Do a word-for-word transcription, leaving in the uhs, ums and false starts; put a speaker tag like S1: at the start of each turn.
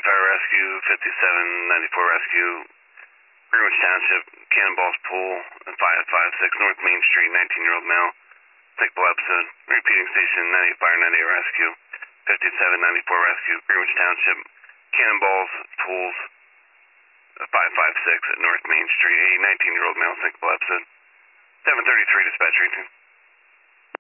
S1: Fire Rescue, fifty-seven ninety-four Rescue, Greenwich Township, Cannonballs Pool, five five six North Main Street, nineteen-year-old male, sickable episode. Repeating station, ninety Fire ninety-eight Rescue, fifty-seven ninety-four Rescue, Greenwich Township, Cannonballs Pools, five five six at North Main Street, a nineteen-year-old male, sickable episode. seven thirty-three dispatch routine.